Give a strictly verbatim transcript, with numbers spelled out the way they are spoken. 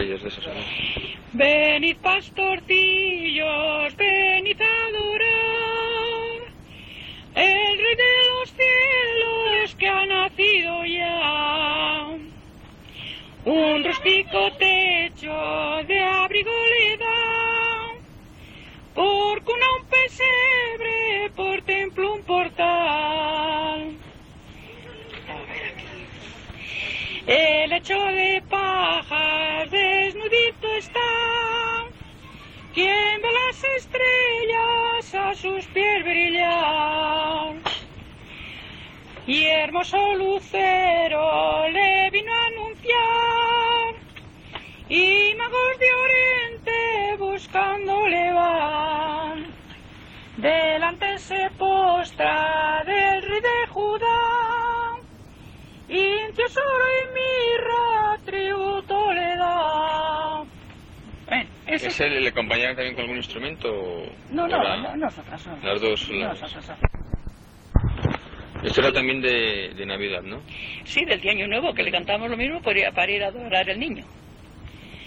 ellos de esos años. Venid pastorcillos, venid a adorar el Rey de los cielos que ha nacido ya. Un rústico techo de abrigo le da, por cuna un pesebre, por templo un portal. El lecho de pajas desnudito está, quien ve las estrellas a sus pies brillar. Y hermoso lucero le vino a anunciar, y magos de Oriente buscándole van. Delante se postra del rey de Judá, incienso y mirra tributo le da. Bueno, ese... ¿Ese le acompañaban también con algún instrumento? No, no, la... no, nosotras no. Las dos. Las... Nosotras. Esto era también de, de Navidad, ¿no? Sí, del Día Año Nuevo, que le cantamos lo mismo para ir a adorar al niño.